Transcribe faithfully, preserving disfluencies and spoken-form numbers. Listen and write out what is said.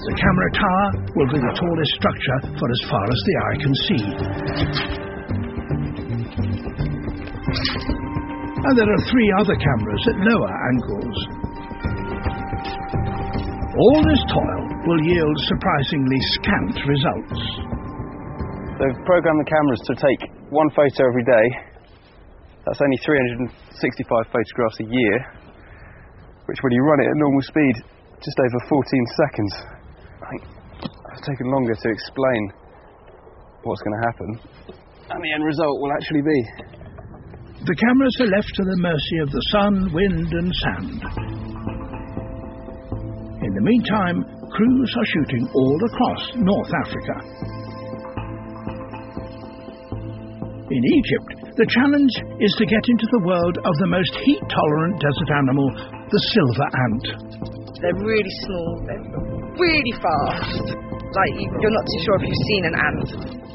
The camera tower will be the tallest structure for as far as the eye can see. And there are three other cameras at lower angles. All this toil will yield surprisingly scant results. They've programmed the cameras to take one photo every day. That's only three hundred sixty-five photographs a year, which when you run it at normal speed, just over fourteen seconds. I think it's taken longer to explain what's going to happen, and the end result will actually be. The cameras are left to the mercy of the sun, wind and sand. In the meantime, crews are shooting all across North Africa. In Egypt, the challenge is to get into the world of the most heat-tolerant desert animal, the silver ant. They're really small, they're really fast. Like, you're not too sure if you've seen an ant.